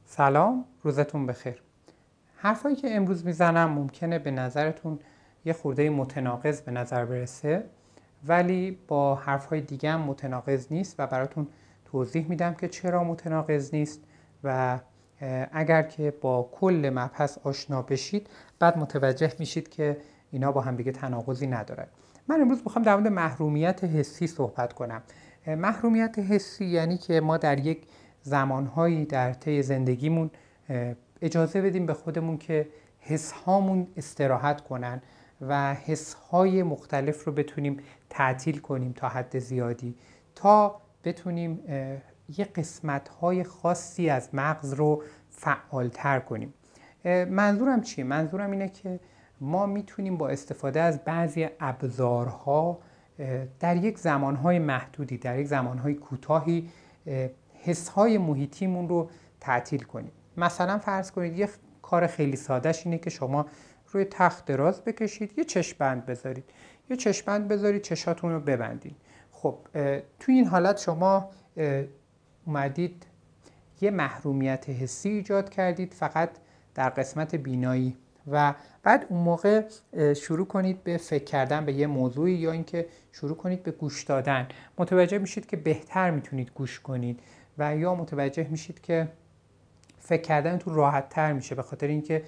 سلام، روزتون بخیر. حرفایی که امروز میزنم ممکنه به نظرتون یه خورده متناقض به نظر برسه، ولی با حرفهای دیگه هم متناقض نیست و براتون توضیح میدم که چرا متناقض نیست و اگر که با کل مبحث آشنا بشید بعد متوجه میشید که اینا با هم دیگه تناقضی ندارن. من امروز میخوام در مورد محرومیت حسی صحبت کنم. محرومیت حسی یعنی که ما در یک زمانهایی در طی زندگیمون اجازه بدیم به خودمون که حسهامون استراحت کنن و حسهای مختلف رو بتونیم تعطیل کنیم تا حد زیادی، تا بتونیم یه قسمت‌های خاصی از مغز رو فعالتر کنیم. منظورم چیه؟ منظورم اینه که ما میتونیم با استفاده از بعضی ابزارها در یک زمانهای محدودی، در یک زمانهای کوتاهی حسهای محیطیمون رو تعطیل کنیم. مثلا فرض کنید یه کار خیلی سادهش اینه که شما روی تخت دراز بکشید، یه چشم‌بند بذارید. یه چشم‌بند بذارید، چشاتون رو ببندید. خب توی این حالت شما اومدید یه محرومیت حسی ایجاد کردید فقط در قسمت بینایی و بعد اون موقع شروع کنید به فکر کردن به یه موضوعی یا اینکه شروع کنید به گوش دادن. متوجه میشید که بهتر میتونید گوش کنید و یا متوجه میشید که فکر کردنتون راحت تر میشه، به خاطر اینکه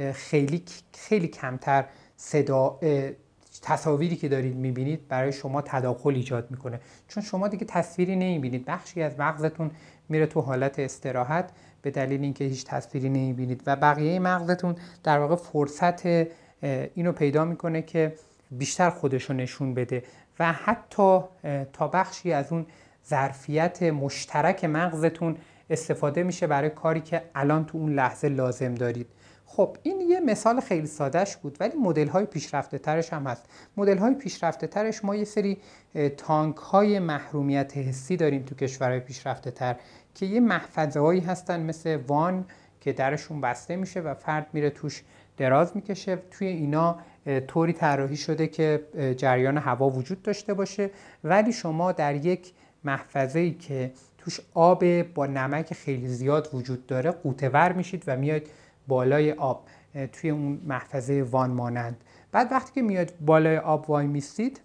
خیلی کمتر صدا تصاویری که دارید میبینید برای شما تداخل ایجاد میکنه، چون شما دیگه تصویری نمیبینید. بخشی از مغزتون میره تو حالت استراحت به دلیل اینکه هیچ تصویری نمیبینید و بقیه مغزتون در واقع فرصت اینو پیدا میکنه که بیشتر خودشو نشون بده و حتی تا بخشی از اون ظرفیت مشترک مغزتون استفاده میشه برای کاری که الان تو اون لحظه لازم دارید. خب این یه مثال خیلی سادهش بود، ولی مدل‌های پیشرفته ترش هم هست. مدل‌های پیشرفته ترش ما یه سری تانک‌های محرومیت حسی داریم تو کشورهای پیشرفته تر که یه محفظه‌هایی هستن مثل وان که درشون بسته میشه و فرد میره توش دراز میکشه. توی اینا طوری طراحی شده که جریان هوا وجود داشته باشه، ولی شما در یک محفظه‌ای که توش آب با نمک خیلی زیاد وجود داره غوطه‌ور میشید و میاد بالای آب توی اون محفظه وان مانند. بعد وقتی که میاد بالای آب وای میستید،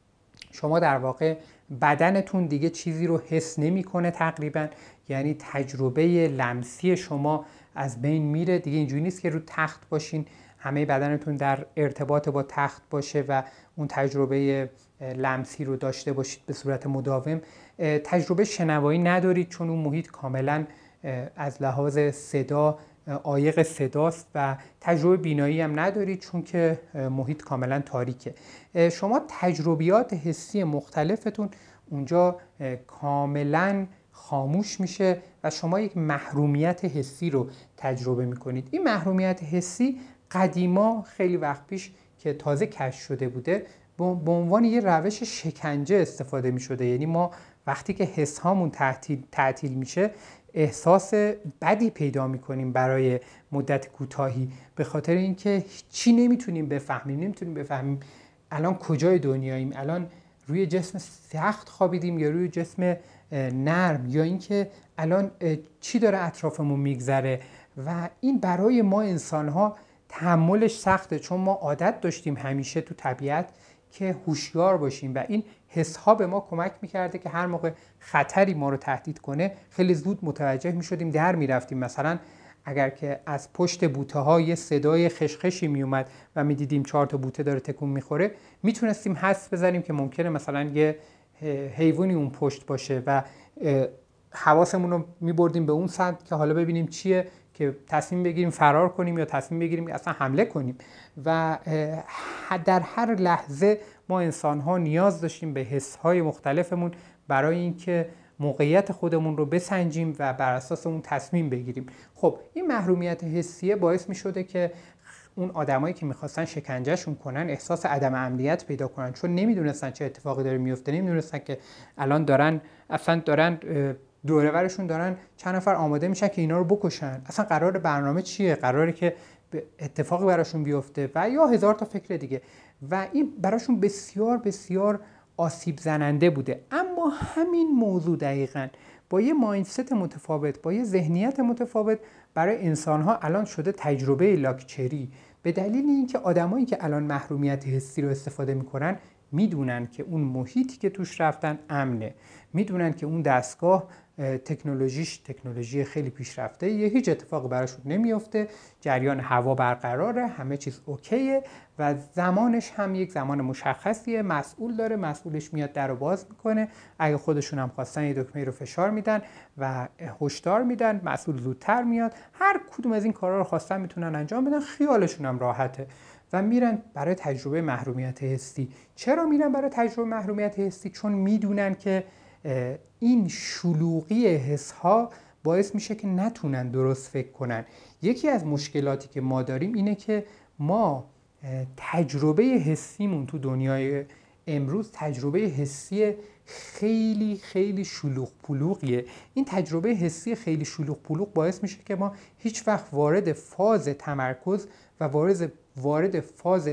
شما در واقع بدنتون دیگه چیزی رو حس نمیکنه تقریبا، یعنی تجربه لمسی شما از بین میره. دیگه اینجوری نیست که رو تخت باشین همه بدنتون در ارتباط با تخت باشه و اون تجربه لمسی رو داشته باشید به صورت مداوم. تجربه شنوایی ندارید چون اون محیط کاملا از لحاظ صدا عایق صداست و تجربه بینایی هم ندارید چون که محیط کاملا تاریکه. شما تجربیات حسی مختلفتون اونجا کاملا خاموش میشه و شما یک محرومیت حسی رو تجربه میکنید. این محرومیت حسی قدیما خیلی وقت پیش که تازه کشف شده بوده به عنوان یه روش شکنجه استفاده میشده. یعنی ما وقتی که حس هامون تعطیل میشه احساس بدی پیدا میکنیم برای مدت کوتاهی، به خاطر اینکه چی نمیتونیم بفهمیم الان کجای دنیاییم، الان روی جسم سخت خوابیدیم یا روی جسم نرم، یا اینکه الان چی داره اطرافمون میگذره. و این برای ما انسان‌ها تحملش سخته، چون ما عادت داشتیم همیشه تو طبیعت که هوشیار باشیم و این حس‌ها به ما کمک می‌کرده که هر موقع خطری ما رو تهدید کنه خیلی زود متوجه می‌شدیم در می‌رفتیم. مثلا اگر که از پشت بوته‌ها یه صدای خشخشی میومد و می‌دیدیم 4 تا بوته داره تکون می‌خوره، میتونستیم حدس بزنیم که ممکنه مثلا یه حیوانی اون پشت باشه و حواسمون رو می‌بردیم به اون سمت که حالا ببینیم چیه، که تصمیم بگیریم فرار کنیم یا تصمیم بگیریم اصلا حمله کنیم. و در هر لحظه ما انسان‌ها نیاز داشتیم به حس‌های مختلفمون برای اینکه موقعیت خودمون رو بسنجیم و بر اساس اون تصمیم بگیریم. خب این محرومیت حسیه باعث می‌شده که اون آدمایی که می‌خواستن شکنجهشون کنن احساس عدم امنیت پیدا کنن، چون نمی‌دونستن چه اتفاقی داره میفته، نمی‌دونستن که الان دارن دور و برشون دارن چند نفر آماده میشن که اینا رو بکشن. اصلا قرار برنامه چیه؟ قراره که اتفاقی براشون بیفته و یا هزار تا فکر دیگه و این براشون بسیار بسیار آسیب زننده بوده. اما همین موضوع دقیقاً با یه مایندست متفاوت، با یه ذهنیت متفاوت برای انسان‌ها الان شده تجربه لاکچری. به دلیل اینکه آدمایی که الان محرومیت حسی رو استفاده میکنن میدونن که اون محیطی که توش رفتن امنه، میدونن که اون دستگاه تکنولوژی خیلی پیشرفته، هیچ اتفاقی براشون نمیفته، جریان هوا برقراره، همه چیز اوکیه و زمانش هم یک زمان مشخصیه، مسئول داره، مسئولش میاد در رو باز میکنه، اگه خودشون هم خواستن یه دکمه رو فشار میدن و هشدار میدن، مسئول زودتر میاد. هر کدوم از این کارا رو خواستن میتونن انجام بدن، خیالشون هم راحته و میرن برای تجربه محرومیت حسی. چرا میرن برای تجربه محرومیت حسی؟ چون میدونن که این شلوغی حس‌ها باعث میشه که نتونن درست فکر کنن. یکی از مشکلاتی که ما داریم اینه که ما تجربه حسیمون تو دنیای امروز تجربه حسی خیلی خیلی شلوغ پلوغیه. این تجربه حسی خیلی شلوغ پلوغ باعث میشه که ما هیچ وقت وارد فاز تمرکز و وارد فاز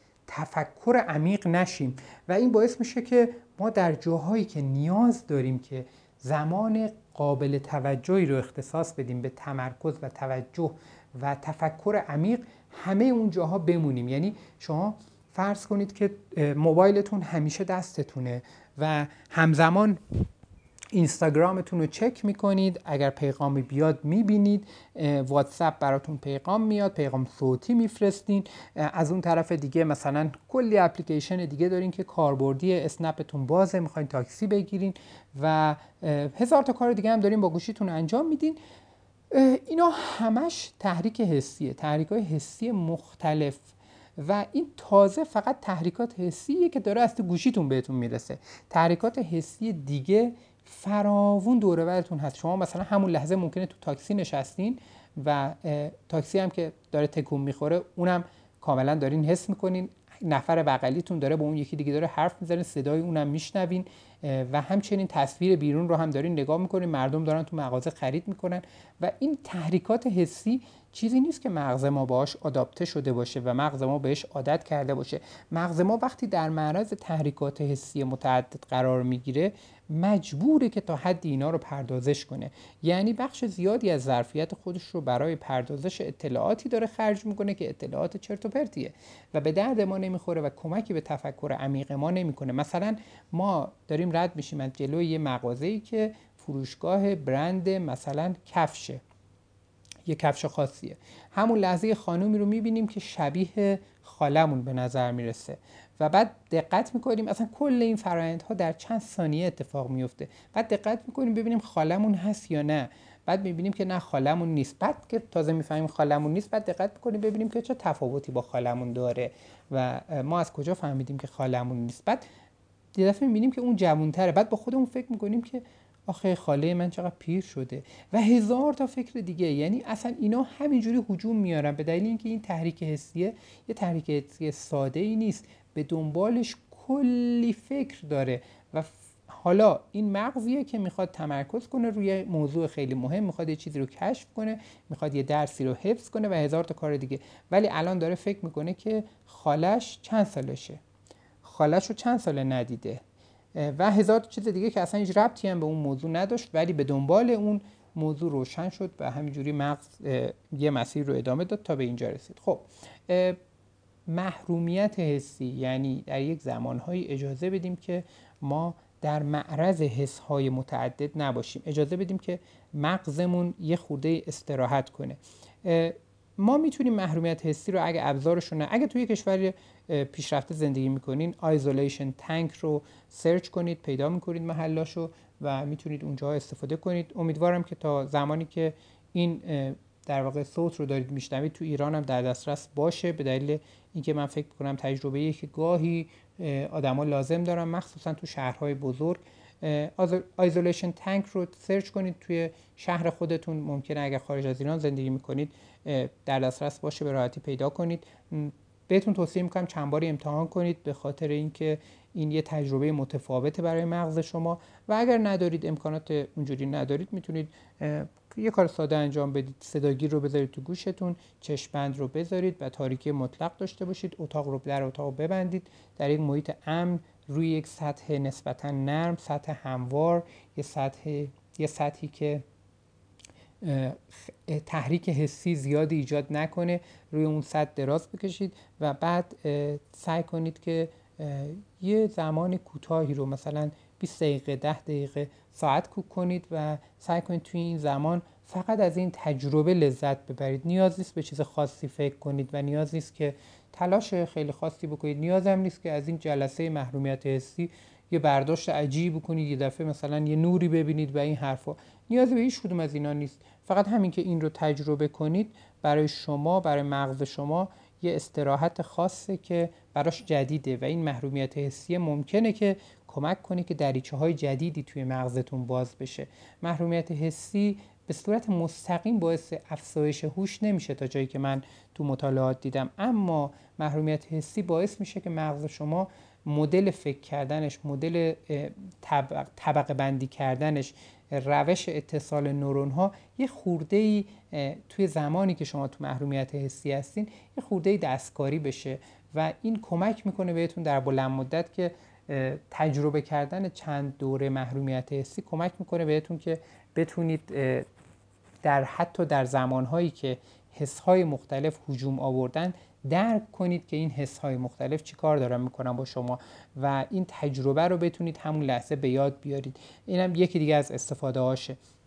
تفکر عمیق نشیم و این باعث میشه که ما در جاهایی که نیاز داریم که زمان قابل توجهی رو اختصاص بدیم به تمرکز و توجه و تفکر عمیق، همه اون جاها بمونیم. یعنی شما فرض کنید که موبایلتون همیشه دستتونه و همزمان اینستاگرامتون رو چک میکنید، اگر پیغامی بیاد میبینید، واتساپ براتون پیغام میاد، پیغام صوتی میفرستین، از اون طرف دیگه مثلا کلی اپلیکیشن دیگه دارین که کاربردی، اسنپتون بازه، میخواین تاکسی بگیرین و هزار تا کار دیگه هم دارین با گوشیتون انجام میدین. اینا همش تحریک حسیه، تحریک‌های حسی مختلف و این تازه فقط تحریکات حسیه که داره از تو گوشیتون بهتون میرسه. تحریکات حسی دیگه فراوون دور و برتون هست. شما مثلا همون لحظه ممکنه تو تاکسی نشستین و تاکسی هم که داره تکون میخوره اونم کاملا دارین حس میکنین، نفر بغلیتون داره با اون یکی دیگه داره حرف میزنه، صدای اونم میشنوین و همچنین تصویر بیرون رو هم دارین نگاه میکنین، مردم دارن تو مغازه خرید میکنن و این تحریکات حسی چیزی نیست که مغز ما باهاش آداپته شده باشه و مغز ما بهش عادت کرده باشه. مغز ما وقتی در معرض تحریکات حسی متعدد قرار میگیره مجبوره که تا حدی اینا رو پردازش کنه. یعنی بخش زیادی از ظرفیت خودش رو برای پردازش اطلاعاتی داره خرج میکنه که اطلاعات چرت و پرتیه و به درد ما نمیخوره و کمکی به تفکر عمیق ما نمیکنه. مثلا ما داریم رد میشیم از جلوی یه مغازه‌ای که فروشگاه برند مثلا کفشه، یه کفش خاصیه، همون لحظه خانومی رو میبینیم که شبیه خالمون به نظر میرسه و بعد دقت میکنیم اصلا کل این فرآیندها در چند ثانیه اتفاق میفته، بعد دقت میکنیم ببینیم خالمون هست یا نه، بعد میبینیم که نه خالمون نیست، بعد که تازه میفهمیم خالمون نیست بعد دقت میکنیم ببینیم که چه تفاوتی با خالمون داره و ما از کجا فهمیدیم که خالمون نیست. بعد یه دفعه میبینیم که اون جوان‌تره، بعد با خودمون فکر میکنیم که آخه خاله من چقدر پیر شده و هزار تا فکر دیگه. یعنی اصلا اینا همینجوری هجوم میارن به دلیل اینکه این تحریک حسیه یه تحریک حسی ساده ای نیست، به دنبالش کلی فکر داره و حالا این مغزیه که میخواد تمرکز کنه روی موضوع خیلی مهم، میخواد یه چیزی رو کشف کنه، میخواد یه درسی رو حفظ کنه و هزار تا کار دیگه، ولی الان داره فکر میکنه که خالش چند سالشه، خالش رو چند ساله ندیده و هزار چیز دیگه که اصلا هیچ ربطی هم به اون موضوع نداشت، ولی به دنبال اون موضوع روشن شد و همینجوری مغز یه مسیر رو ادامه داد تا به اینجا رسید. خب محرومیت حسی یعنی در یک زمانهایی اجازه بدیم که ما در معرض حس‌های متعدد نباشیم، اجازه بدیم که مغزمون یه خورده استراحت کنه. ما میتونیم محرومیت حسی رو اگه ابزارش رو اگه توی کشور پیشرفته زندگی میکنین آیزولیشن تانک رو سرچ کنید، پیدا میکنید محلاشو و میتونید اونجا استفاده کنید. امیدوارم که تا زمانی که این در واقع صوت رو دارید میشنوید تو ایران هم در دسترس باشه، به دلیل اینکه من فکر میکنم تجربه‌ایه که گاهی آدما لازم دارن، مخصوصا تو شهرهای بزرگ. آیزولیشن تانک رو سرچ کنید توی شهر خودتون، ممکنه اگر خارج از ایران زندگی میکنید در دسترس باشه، به راحتی پیدا کنید. بهتون توصیه میکنم چند باری امتحان کنید به خاطر اینکه این یه تجربه متفاوته برای مغز شما و اگر ندارید امکانات اونجوری ندارید میتونید یه کار ساده انجام بدید، صداگیر رو بذارید تو گوشتون، چشم‌بند رو بذارید و تاریکی مطلق داشته باشید، در اتاق ببندید، در یک محیط امن روی یک سطح نسبتاً نرم، سطح هموار، یه سطح یه سطحی که تحریک حسی زیادی ایجاد نکنه، روی اون سطح دراز بکشید و بعد سعی کنید که یه زمان کوتاهی رو مثلا 20 دقیقه 10 دقیقه ساعت کوک کنید و سعی کنید توی این زمان فقط از این تجربه لذت ببرید. نیاز نیست به چیز خاصی فکر کنید و نیاز نیست که تلاش خیلی خاصی بکنید. نیاز هم نیست که از این جلسه محرومیت حسی یه برداشت عجیب بکنید، یه دفعه مثلا یه نوری ببینید و این حرفا. نیازی به هیچ کدوم از اینا نیست. فقط همین که این رو تجربه کنید برای شما، برای مغز شما یه استراحت خاصه که براش جدیده و این محرومیت حسی ممکنه که کمک کنه که دریچه‌های جدیدی توی مغزتون باز بشه. محرومیت حسی به صورت مستقیم باعث افزایش هوش نمیشه تا جایی که من تو مطالعات دیدم، اما محرومیت حسی باعث میشه که مغز شما مدل فکر کردنش، مدل طبقه بندی کردنش، روش اتصال نورون ها یه خورده‌ای توی زمانی که شما تو محرومیت حسی هستین یه خورده‌ای دستکاری بشه و این کمک میکنه بهتون در بلند مدت که تجربه کردن چند دوره محرومیت حسی کمک میکنه بهتون که بتونید حتی در زمانهایی که حس‌های مختلف هجوم آوردن درک کنید که این حس‌های مختلف چی کار دارن میکنن با شما و این تجربه رو بتونید همون لحظه به یاد بیارید. اینم یکی دیگه از استفاده هاشه.